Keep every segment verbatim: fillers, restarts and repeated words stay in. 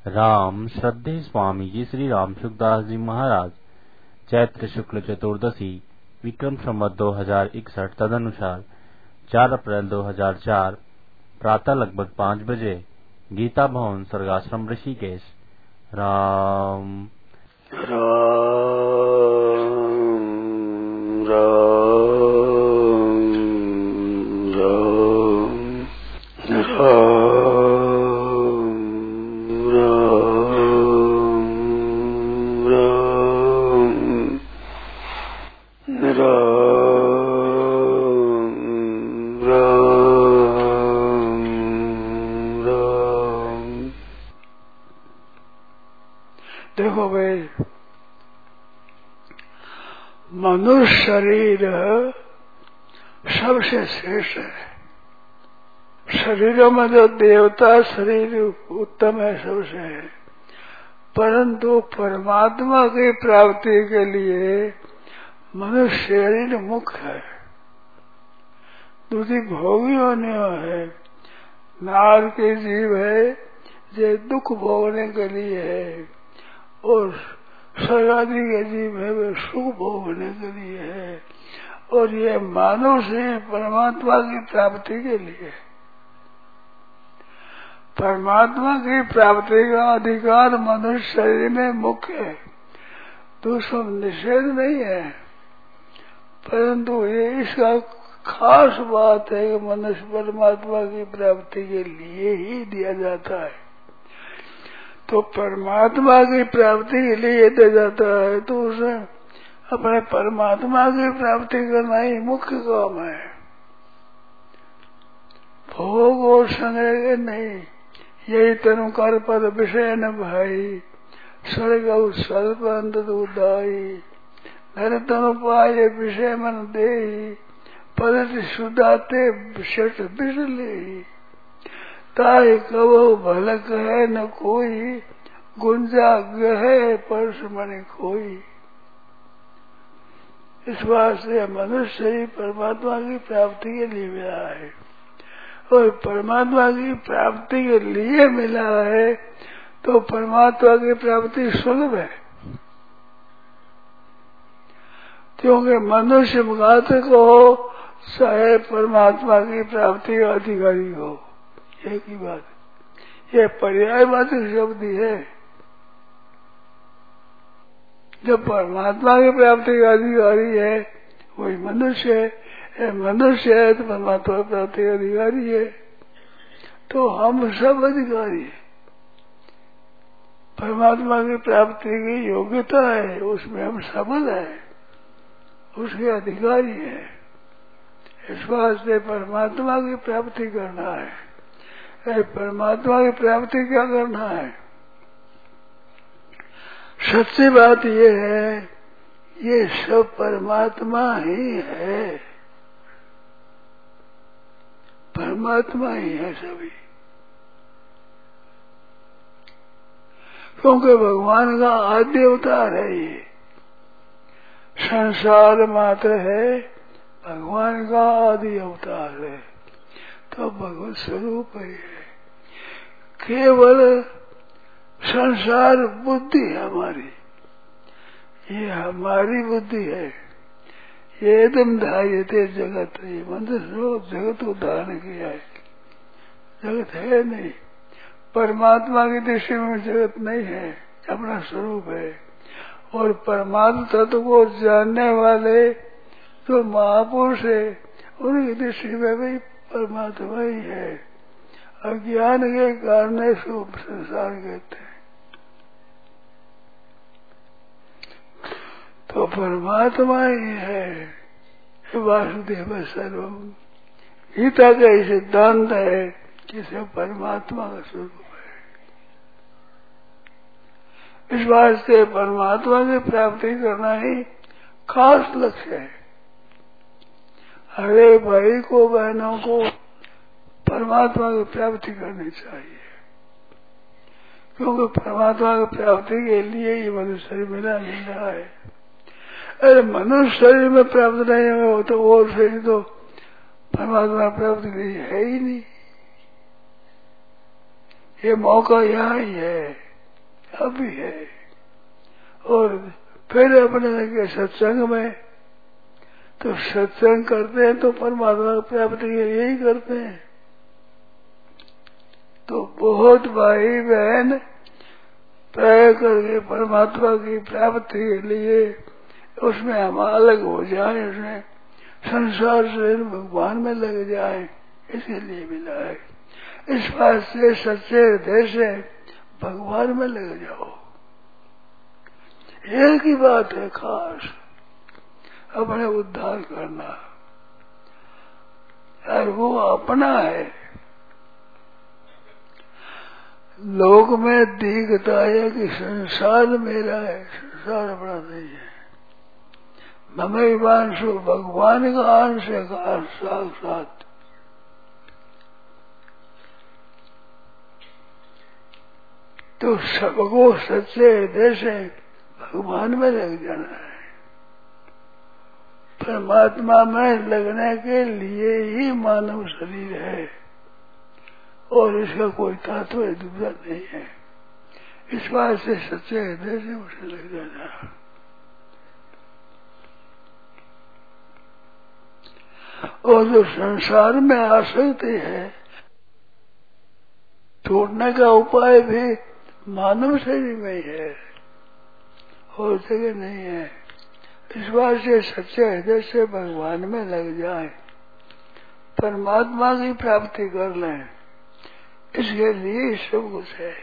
राम श्रद्धेय स्वामी जी श्री राम सुखदास जी महाराज चैत्र शुक्ल चतुर्दशी विक्रम संवत दो हजार इकसठ तदनुसार चार अप्रैल दो हजार चार प्रातः लगभग पाँच बजे गीता भवन सर्गाश्रम ऋषिकेश। राम राम राम राम देखो भाई, मनुष्य शरीर सबसे श्रेष्ठ है। शरीरों में जो देवता शरीर उत्तम है सबसे है, परंतु परमात्मा की प्राप्ति के लिए मनुष्य शरीर मुख्य है। दूसरी भोगियों ने है, नार के जीव है जो दुख भोगने के लिए है, और स्वर्गादि के जीव है वे सुख भोगने के लिए है, और ये मानव शरीर परमात्मा की प्राप्ति के लिए। परमात्मा की प्राप्ति का अधिकार मनुष्य शरीर में मुख्य है, दूसरा निषेध नहीं है, परंतु ये इसका खास बात है कि मनुष्य परमात्मा की प्राप्ति के लिए ही दिया जाता है। तो परमात्मा की प्राप्ति के लिए दिया जाता है तो उसे अपने परमात्मा की प्राप्ति करना ही मुख्य काम है। भोग और संग्रह नहीं, यही तनु कर पद विषय न भाई, स्वर्ग स्वल्प अंत उदाई, नर तनु पाए विषय मन दे, पद सुदाते विशेष बिजली, ताय कबो भल कहे न कोई, गुंजा गहे परस मणि कोई। इस बात से मनुष्य ही परमात्मा की प्राप्ति के लिए मिला है, और परमात्मा की प्राप्ति के लिए मिला है तो परमात्मा की प्राप्ति सुलभ है, क्योंकि मनुष्य घातक हो चाहे परमात्मा की प्राप्ति का अधिकारी हो, एक ही बात है। यह पर्यायवाचक शब्द है। जो परमात्मा की प्राप्ति का अधिकारी है वही मनुष्य है, मनुष्य है तो परमात्मा की प्राप्ति का अधिकारी है, तो हम सब अधिकारी है। परमात्मा की प्राप्ति की योग्यता है, उसमें हम सबल है, उसके अधिकारी है। इस वास्ते परमात्मा की प्राप्ति करना है। परमात्मा की प्राप्ति क्या करना है? सच्ची बात ये है, ये सब परमात्मा ही है, परमात्मा ही है सभी, क्योंकि भगवान का आद्य अवतार है। ये संसार मात्र है, भगवान का आदि अवतार है, तो भगवत स्वरूप है। केवल संसार बुद्धि है हमारी, ये हमारी बुद्धि है। ये एकदम धार्यते जगत, ये मंत्र श्लोक जगत को धारण किया है, जगत है नहीं। परमात्मा की दृष्टि में जगत नहीं है, अपना स्वरूप है। और परमात्मा तत्व को जानने वाले जो महापुरुष है उनकी दृष्टि में भी परमात्मा ही है। अज्ञान के कारण इसको संसार कहते हैं। तो परमात्मा ही है, वासुदेव सर्वम। गीता का ये सिद्धांत है कि सब परमात्मा का स्वरूप है। इस वास्ते परमात्मा की प्राप्ति करना ही खास लक्ष्य है। हरे भाई को, बहनों को परमात्मा की प्राप्ति करनी चाहिए, क्योंकि परमात्मा की प्राप्ति के लिए ये मनुष्य शरीर मिला मिल रहा है। अरे मनुष्य शरीर में प्राप्त नहीं हो तो और शरीर तो परमात्मा प्राप्ति नहीं है ही नहीं। ये मौका यहाँ ही है, अभी है। और फिर अपने लगे सत्संग में, तो सत्संग करते हैं तो परमात्मा की प्राप्ति के लिए ही करते हैं। तो बहुत भाई बहन प्रयोग करके परमात्मा की प्राप्ति के लिए उसमें हम अलग हो जाए, उसमें संसार से भगवान में लग जाए, इसके लिए मिला है। इस बात से सच्चे हृदय से भगवान में लग जाओ, एक ही बात है खास, अपने उद्धार करना, और वो अपना है। लोक में दिखता है कि संसार मेरा है, संसार अपना नहीं है। ममई वांशु भगवान का अंश है, साक्षात। तो सबको सच्चे हृदय से भगवान में लग जाना है। परमात्मा में लगने के लिए ही मानव शरीर है, और इसका कोई तात्पर्य दूसरा नहीं है। इस बात से सच्चे हृदय से उसे लग जाना। और जो संसार में आसक्ति है, छोड़ने का उपाय भी मानव शरीर में ही है, और जगह नहीं है। इस बात से सच्चे हृदय से भगवान में लग जाए, परमात्मा की प्राप्ति कर लें, इसके लिए सब कुछ है।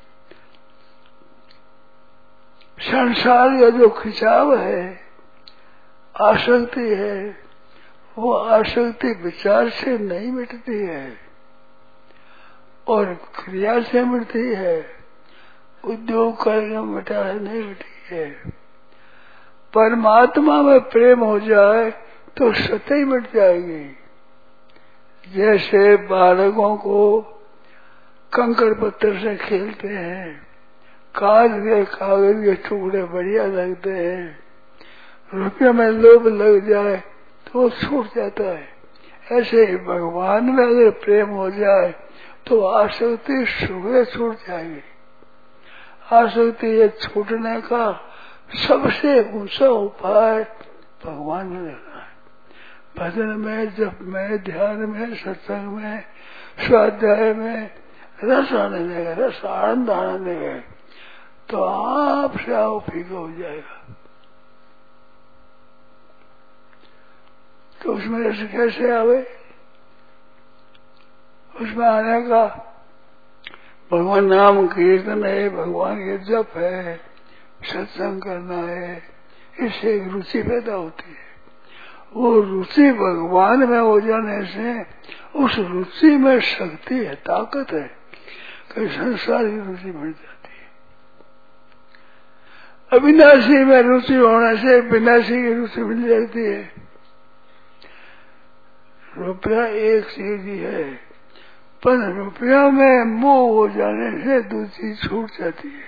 संसार का जो खिंचाव है, आसक्ति है, वो आसक्ति विचार से नहीं मिटती है, और क्रिया से मिटती है। उद्योग करके मिटा है, नहीं मिटी है। परमात्मा में प्रेम हो जाए तो सत्य ही मिट जाएगी। जैसे बालकों को कंकड़ पत्थर से खेलते हैं, कागज के कागज के टुकड़े बढ़िया लगते हैं, रुपये में लोभ लग जाए तो छूट जाता है। ऐसे ही भगवान में अगर प्रेम हो जाए तो आसक्ति सुबह छूट जाएगी। आसक्ति ये छूटने का सबसे ऊंचा उपाय भगवान में रहना है। भजन में, जप में, ध्यान में, सत्संग में, स्वाध्याय में रस आने लगे, रस आनंद आने लगे, तो आपसे आओ फीका हो जाएगा। तो उसमें रस कैसे आवे? उसमें आने का भगवान नाम कीर्तन है, भगवान के जप है, सत्संग करना है, इससे एक रुचि पैदा होती है। वो रुचि भगवान में हो जाने से उस रुचि में शक्ति है, ताकत है, कि संसार की रुचि बढ़ जाती है। अविनाशी में रुचि होने से विनाशी की रुचि मिल जाती है। रुपया एक चीज ही है, पर रुपया में मोह हो जाने से दूसरी छूट जाती है।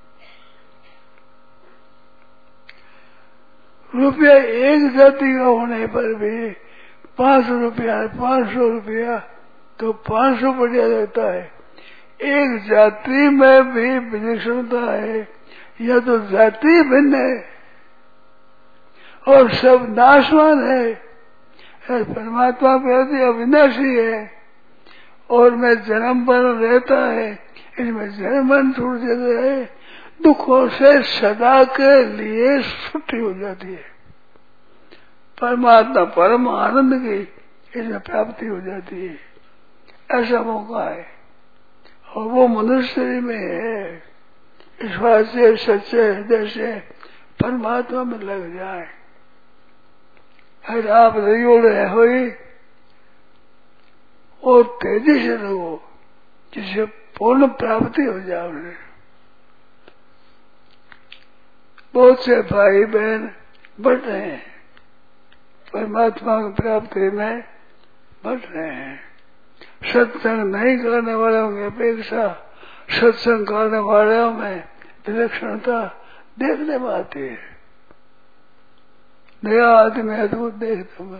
रुपया एक जाति का होने पर भी पांच सौ रुपया पांच सौ रुपया तो पांच सौ बढ़िया लगता है। एक जाति में भी विलक्षणता है, यह तो जाति भिन्न है और सब नाशवान है। परमात्मा प्रति अविनाशी है और में जन्म पर रहता है, इसमें जन्म मन छूट जाता है, दुखों से सदा के लिए छुट्टी हो जाती है। परमात्मा परम आनंद की इसमें प्राप्ति हो जाती है। ऐसा मौका है और वो मनुष्य शरीर में है। इस बात से सच्चे हृदय से परमात्मा में लग जाए। अगर आप रही रहे हुई और तेजी से रहो, जिससे पूर्ण प्राप्ति हो जाए। उन्हें बहुत से भाई बहन बढ़ रहे हैं, परमात्मा की प्राप्ति में बढ़ रहे हैं। सत्संग नहीं करने वालों की अपेक्षा सत्संग करने वालों में विलक्षणता देखने में आती है। नया आदमी अद्भुत देखता मैं।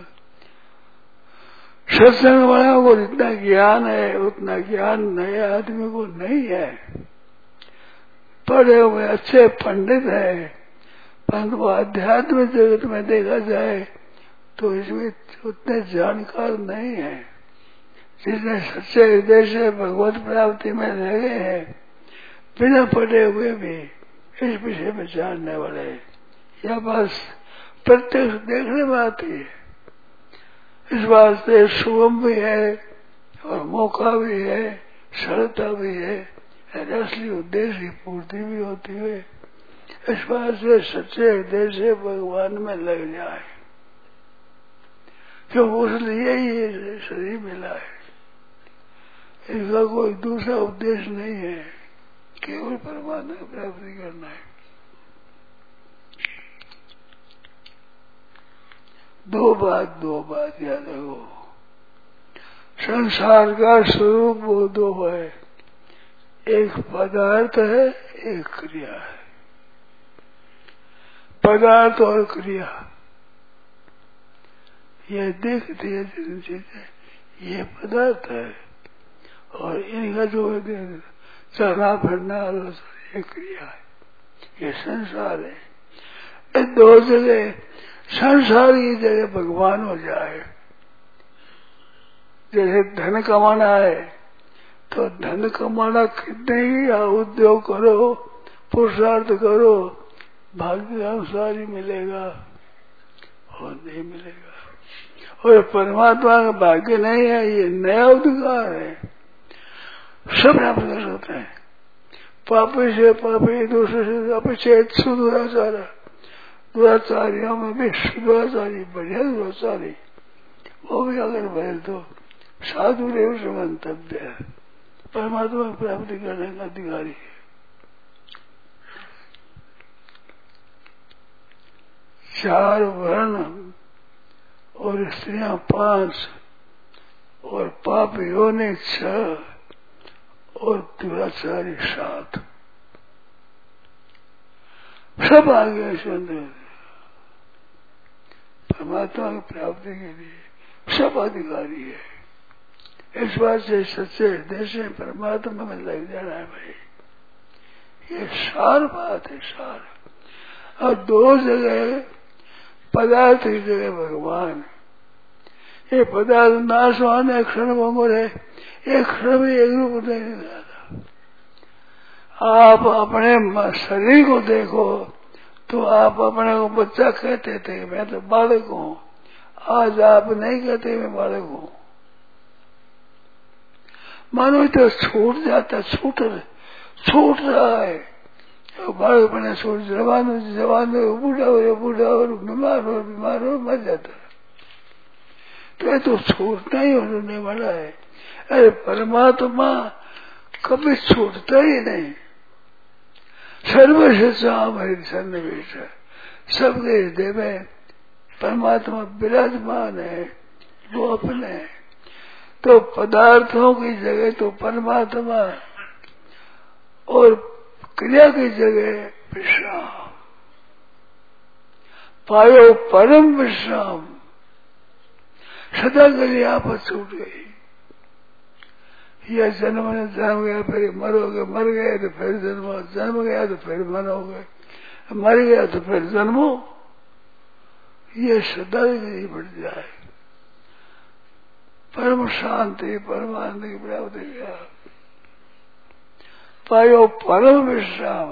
सत्संग वालों को जितना ज्ञान है उतना ज्ञान नए आदमी को नहीं है। पढ़े हुए अच्छे पंडित है, परंतु आध्यात्म जगत में देखा जाए तो इसमें उतने जानकार नहीं है। जितने सच्चे हृदय से भगवत प्राप्ति में लगे हैं, बिना पढ़े हुए भी इस विषय में जानने वाले, यह बस प्रत्यक्ष देखने में आती है। इस वास्ते शुभम भी है और मौका भी है, सरलता भी है, असली उद्देश्य की पूर्ति भी होती है। इस वास्ते सच्चे हृदय से भगवान में लग जाए, क्यों उस लिए ये शरीर मिला है। इसका कोई दूसरा उद्देश्य नहीं है, केवल परमात्मा की प्राप्ति करना है। दो बात दो बात याद रखो, संसार का स्वरूप वो दो है, एक पदार्थ है, एक क्रिया है। पदार्थ और क्रिया ये दिखती है जिन चीजें, ये पदार्थ है, और इनका जो चलना फिरना ये क्रिया है, ये संसार है। इस दो जगह संसार की जगह भगवान हो जाए। जैसे धन कमाना है तो धन कमाना कितने ही उद्योग करो, पुरुषार्थ करो, भाग्य अनुसार ही मिलेगा और नहीं मिलेगा। और परमात्मा का भाग्य नहीं है, ये नया अधिकार है। सब रापदर्श होते हैं, पापी से पापी, दूसरे से अपचेत, सुदुराचार, दुराचारियों में भी सुदुराचारी, बढ़िया दुराचारी, वो भी अगर बढ़े तो साधु देव से मंतव्य है, परमात्मा की प्राप्ति करने का अधिकारी है। चार वर्ण और स्त्रियां पांच और पापियों ने छह और दुराचारी सात, सब आ गए सुंदर परमात्मा की प्राप्ति के लिए, सब अधिकारी है। इस बात से सच्चे हृदय से परमात्मा में लग जाना है भाई, ये सार बात है, सार। और दो जगह पदार्थ की जगह भगवान, ये पदार्थ नाशवान है, क्षण भंगुर है, एक क्षण में एक रूप नहीं जाता। आप अपने शरीर को देखो तो आप अपने को बच्चा कहते थे, मैं तो बालक हूँ। आज आप नहीं कहते मैं बालक हूँ, मानो तो छूट जाता, छूट छूट रहा है। बालक बने छूट, जवान हो जवान हो, बूढ़ा हो बूढ़ा हो, बीमार हो बीमार हो, मर जाता है। तो ये तो छूटना ही होने वाला है। अरे परमात्मा कभी छूटता ही नहीं, सर्वस्व हमारी सन्निवेश है, सबके हृदय में परमात्मा विराजमान है, वो अपने है। तो पदार्थों की जगह तो परमात्मा और क्रिया की जगह विश्राम, पायो परम विश्राम। सदा के लिए आप छूट गई, यह जन्म ने जन्म गया, फिर मरोगे, मर गए तो फिर जन्मो, जन्म गया तो फिर मरोगे, मर गया तो फिर जन्मो, ये सदा के लिए बढ़ जाए। परम शांति परमानंद की प्राप्ति किया, पायो परम विश्राम।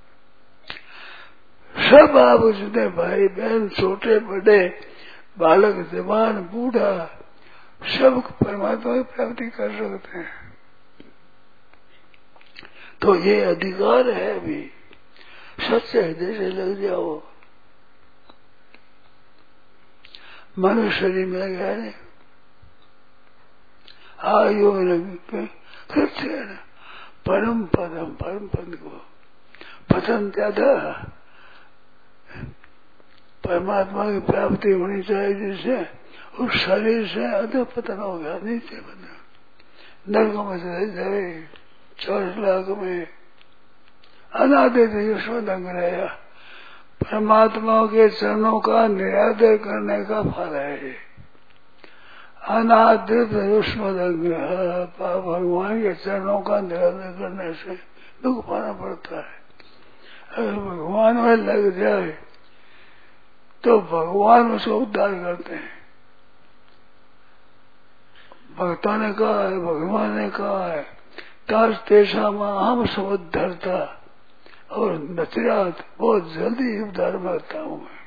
सब आप उसने भाई बहन, छोटे बड़े, बालक जवान बूढ़ा, सब परमात्मा की प्राप्ति कर सकते हैं। तो ये अधिकार है, अभी सच्चे हृदय से लग जाओ। मनुष्य शरीर में गया नहीं, आयु कृत्य परम पदम, परम पद को पसंद ज्यादा परमात्मा की प्राप्ति होनी चाहिए, जिससे उस शरीर से अधो पतन हो गया, नीचे बना नरकों में चले जाए, चौदह लाख में अनादि यशोदंग रहा। परमात्मा के चरणों का निरादर करने का फल है अनादृत युष्मदंग। भगवान के चरणों का निरादर करने से दुख पाना पड़ता है। अगर भगवान में लग जाए तो भगवान उसको उद्धार करते हैं। भक्तों ने कहा है, भगवान ने कहा है, ताज तेषा हम समुद्धरता और नचरात, बहुत जल्दी उद्धार करता हूँ मैं।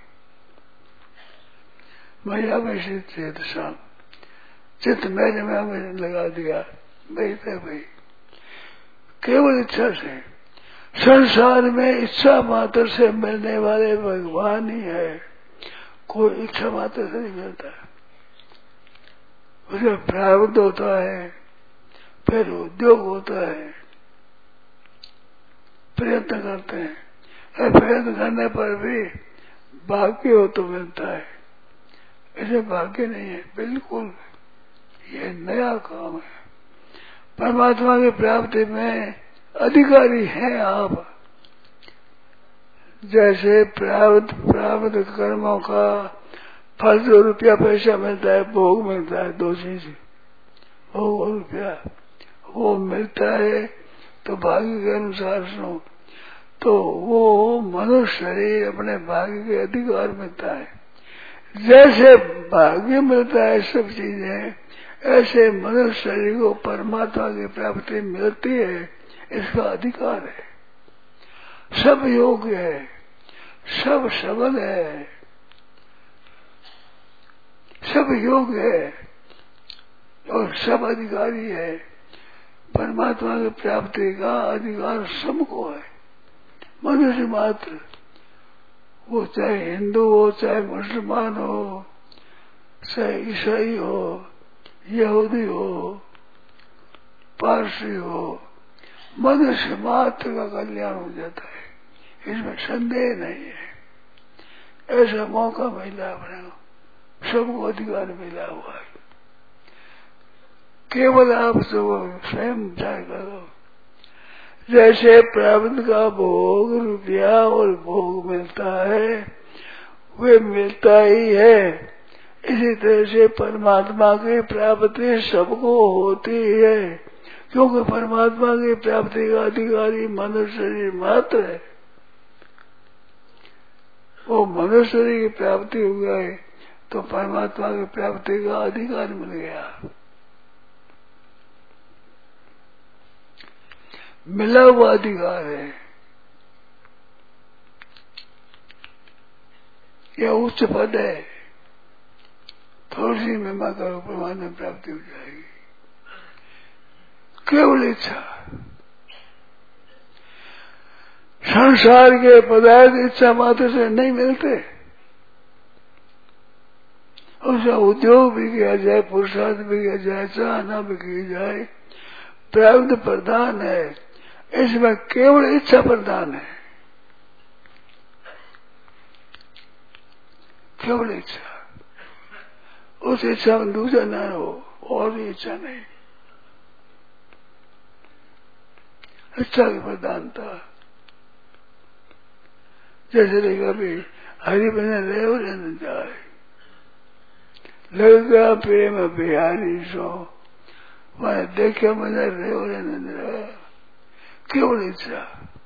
मैया में चित शाम चित्त मैंने में हमें लगा दिया भाई भाई। केवल इच्छा से, संसार में इच्छा मात्र से मिलने वाले भगवान ही है, कोई इच्छा मात्र से नहीं मिलता। उसे प्रारब्ध होता है, फिर उद्योग होता है, प्रयत्न करते हैं, प्रयत्न करने पर भी भाग्य हो तो मिलता है, ऐसे भाग्य नहीं है बिल्कुल। ये नया काम है। परमात्मा की प्राप्ति में अधिकारी हैं आप। जैसे प्रारब्ध प्रारब्ध कर्मों का फल जो रुपया पैसा मिलता है, भोग मिलता है, दो चीज, भोग और रुपया, वो मिलता है तो भाग्य के अनुसार सुनो, तो वो मनुष्य शरीर अपने भाग्य के अधिकार मिलता है। जैसे भाग्य मिलता है सब चीजें, ऐसे मनुष्य शरीर को परमात्मा की प्राप्ति मिलती है, इसका अधिकार है। सब योग्य है, सब सबल है, सब योग्य है और सब अधिकारी है। परमात्मा की प्राप्ति का अधिकार सबको है। मनुष्य मात्र, वो चाहे हिंदू हो, चाहे मुसलमान हो, चाहे ईसाई हो, यहूदी हो, पारसी हो, मनुष्य मात्र का कल्याण हो जाता है, इसमें संदेह नहीं है। ऐसा मौका मिला अपने को, सबको अधिकार मिला हुआ है। केवल आप सब स्वयं विचार करो। जैसे प्रारब्ध का भोग रुपया और भोग मिलता है, वे मिलता ही है, इसी तरह से परमात्मा की प्राप्ति सबको होती है, क्योंकि परमात्मा की प्राप्ति का अधिकारी मनुष्य शरीर मात्र है। वो मनुष्य शरीर की प्राप्ति हो गई तो परमात्मा की प्राप्ति का अधिकार मिल गया। मिला हुआ अधिकार है, यह उच्च पद है, थोड़ी सी महिमा करो परमात्मा में प्राप्ति हो जाएगी। केवल इच्छा, संसार के पदार्थ इच्छा मात्र से नहीं मिलते। उसका उद्योग भी किया जाए, पुरुषार्थ भी किया जाए, चाहना भी की जाए, प्रारब्ध प्रधान है, इसमें केवल इच्छा प्रधान है, केवल इच्छा। उस इच्छा में दूसरा न हो, और भी इच्छा नहीं, इच्छा की प्रधानता। जैसे देखा भी हरि बने रेव रहने जाए, लगा प्रेम बिहारी सो, वह देखे मैंने रेव रहने जाए, केवल इच्छा।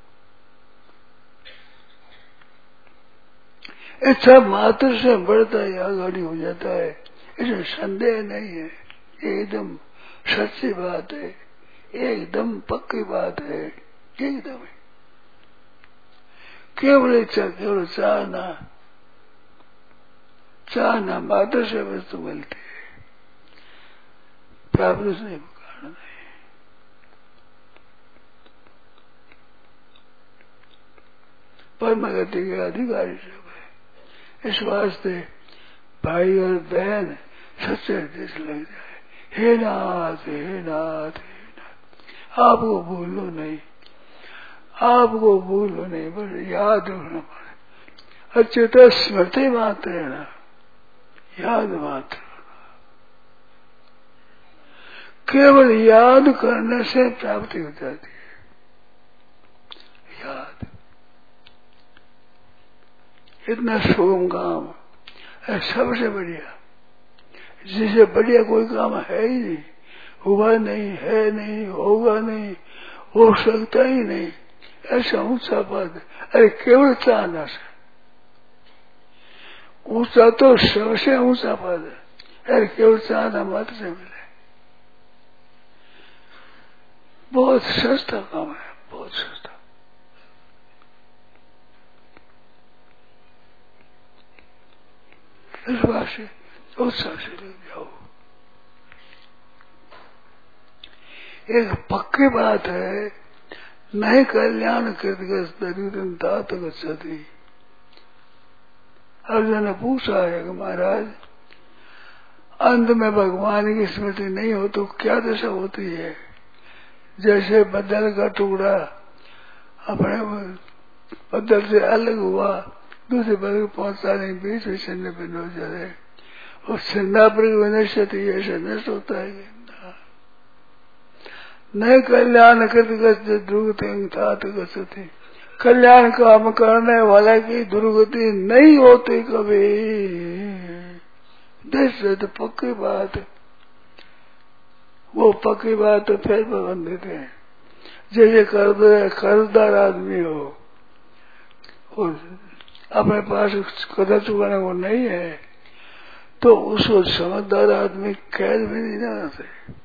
इच्छा मात्र से बढ़ता है, आगाड़ी हो जाता है, इसमें संदेह नहीं है। एकदम सच्ची बात है, एकदम पक्की बात है, एकदम केवल इच्छा, केवल चाहना, चाहना मात्र से वस्तु मिलती है, प्राप्त से कारण नहीं। परम गति के अधिकारी सब है। इस वास्ते भाई और बहन सच्चे हृदय से लग जाए, हे नाथ हे नाथ हे नाथ, आपको भूलो नहीं, आपको भूलो नहीं, बस याद रखना पड़े। अच्युत स्मृति मात्र है ना, याद मात्र, केवल याद करने से प्राप्ति हो जाती है। याद इतना सुगम काम है, सबसे बढ़िया, जिससे बढ़िया कोई काम है ही नहीं, हुआ नहीं, है नहीं, होगा नहीं, हो सकता ही नहीं, ऐसा ऊंचा पद, अरे केवल चाहना से ऊंचा तो सबसे ऊंचा पद है, अरे केवल चाहना मात्र से मिले। बहुत सस्ता काम है, बहुत सस्ता। इस बात से उत्साह से ले जाओ। एक पक्की बात है, नहीं कल्याण कृतगत दरिद्र तात गच्छति। अर्जुन ने पूछा है कि महाराज अंत में भगवान की स्मृति नहीं हो तो क्या दशा होती है? जैसे बदल का टुकड़ा अपने बदल से अलग हुआ, दूसरे बदल पहुंचा नहीं, बीच में छिन्न भिन्न हो जाए, और छिन्ना पर विनश्यति ऐसे नष्ट होता है। नहीं कल्याण कृतगति दुर्गति, कल्याण काम करने वाला की दुर्गति नहीं होती कभी। देश तो पक्की बात, वो पक्की बात तो फिर प्रबंधित है। जैसे कर्जदार आदमी हो और अपने पास कर्जा चुकाने को नहीं है, तो उसको समझदार आदमी कैद में नहीं जाना चाहिए,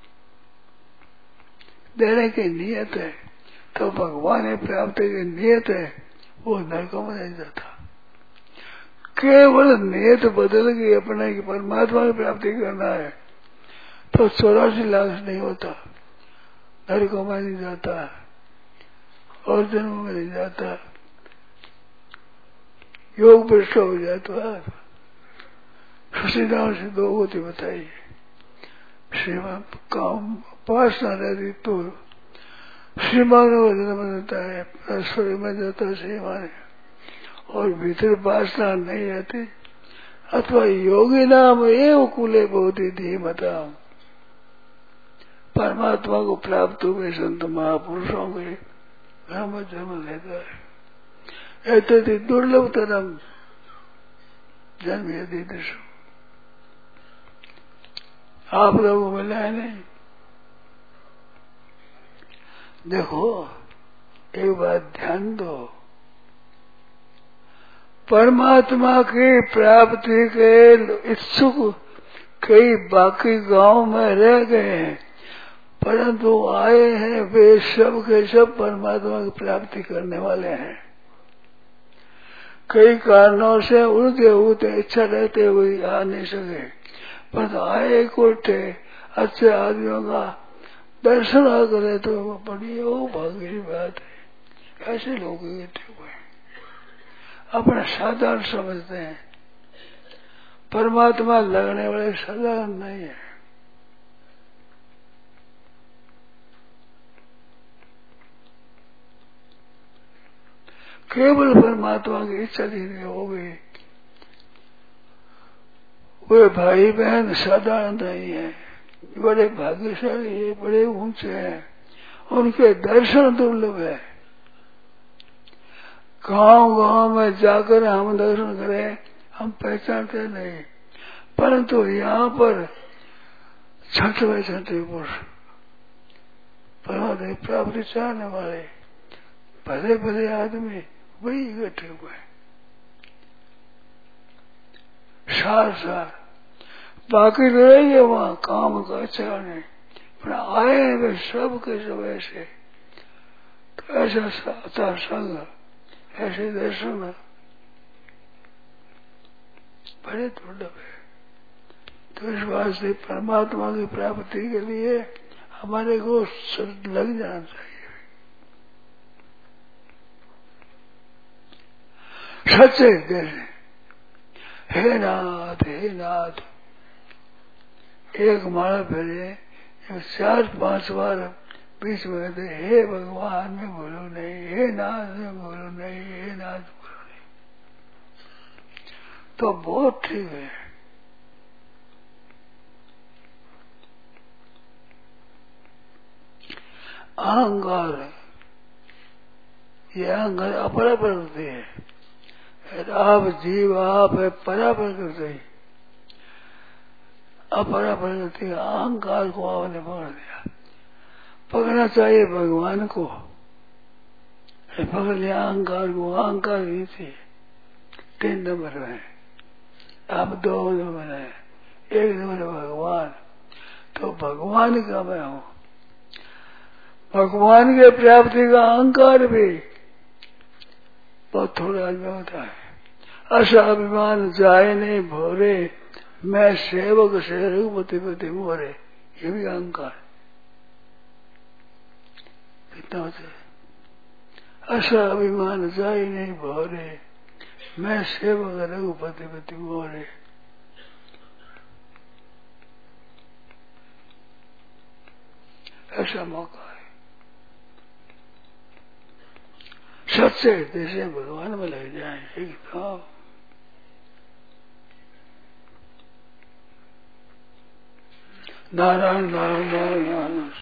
देने की नियत है तो भगवान प्राप्ति की नियत है, वो नरकों में नहीं जाता। केवल नियत बदल गई अपने की परमात्मा की प्राप्ति करना है तो चौरासी लाख नहीं होता, नरकों में नहीं जाता और जन्म में नहीं जाता, योग भ्रष्ट हो जाए तो यार। सुशीलाओं से दो होती बताई, श्रीमान काम उपासना रहती तो श्रीमान में जाता है, रसोई में जाता है श्रीमान, और भीतर वासना नहीं रहती। अथवा योगी नाम एवं कुले बोधि धीमता, परमात्मा को प्राप्त हुए संत महापुरुषों के घर में जन्म लेता है। ऐसे दुर्लभ तरम जन्म यदि दशो, आप लोगों मिला है नहीं। देखो एक बात ध्यान दो, परमात्मा की प्राप्ति के इच्छुक कई बाकी गांव में रह गए हैं, परंतु आए हैं वे सब के सब परमात्मा की प्राप्ति करने वाले हैं। कई कारणों से उनके होते इच्छा रहते हुए आ नहीं सके, पर आए कोटे अच्छे आदमियों का दर्शन आ करे तो बड़ी ओ भाग्य की बात है। ऐसे लोग इकट्ठे हुए अपना साधारण समझते हैं, परमात्मा लगने वाले साधारण नहीं है। केवल परमात्मा की इच्छा धीरे हो गई, वे भाई बहन साधारण नहीं है, बड़े भाग्यशाली है, बड़े ऊंचे हैं, उनके दर्शन दुर्लभ है। गांव गांव में जाकर हम दर्शन करें, हम पहचानते नहीं, परंतु यहाँ पर छठवे छठे पुरुष परमात्मा प्राप्ति चाहने वाले भले भले आदमी वही इकट्ठे हुए सार सार, बाकी रहेंगे वहाँ काम का अच्छा नहीं, पर आए वे सब के सब ऐसे, तो ऐसा साचा संग, ऐसे दर्शन बड़े दुर्लभ है। तो इस बात से परमात्मा की प्राप्ति के लिए हमारे को लग जाना चाहिए। सच्चे जैसे हे नाथ हे नाथ, एक माला पहले चार पांच बार बीच में कहते हे भगवान में बोलो नहीं, हे नाथ में बोलो नहीं, हे नाथ बोलो नहीं, तो बहुत ठीक है। अहंकार ये अहंकार अपरा प्रकृति है, आप जीव आप है परा प्रकृति, अपरा प्रकृति अहंकार को आपने पकड़ दिया। पकड़ना चाहिए भगवान को, भगवान अहंकार को अहंकार ही थे तीन नंबर में, अब दो नंबर है, एक नंबर भगवान। तो भगवान का मैं हूँ, भगवान के प्राप्ति का अहंकार भी बहुत थोड़ा आदमी होता है। ऐसा अभिमान जाए नहीं भोरे, मैं सेवक से रघुपति पति मोरे, ये भी अहंकार कितना होता है। ऐसा अभिमान जाए नहीं भोरे, मैं सेवक रघुपति पति मोरे। ऐसा मौका है, सच्चे हृदय से भगवान में लग जाए एकदम। नारायण नारायण नारायण।